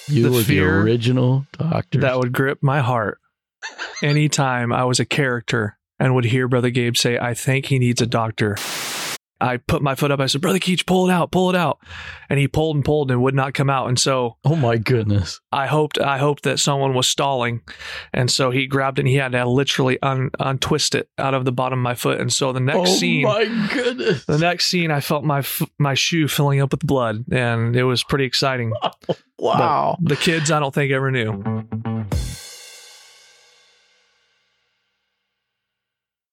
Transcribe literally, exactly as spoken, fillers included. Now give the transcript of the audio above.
You the were fear the original doctor. that would grip my heart anytime I was a character and would hear Brother Gabe say, I think he needs a doctor. I put my foot up. I said, Brother Keach, pull it out, pull it out. And he pulled and pulled and would not come out. And so Oh my goodness. I hoped I hoped that someone was stalling. And so he grabbed it and he had to literally un, untwist it out of the bottom of my foot. And so the next oh scene, my goodness. the next scene, I felt my f- my shoe filling up with blood. And it was pretty exciting. Wow. But the kids, I don't think, ever knew.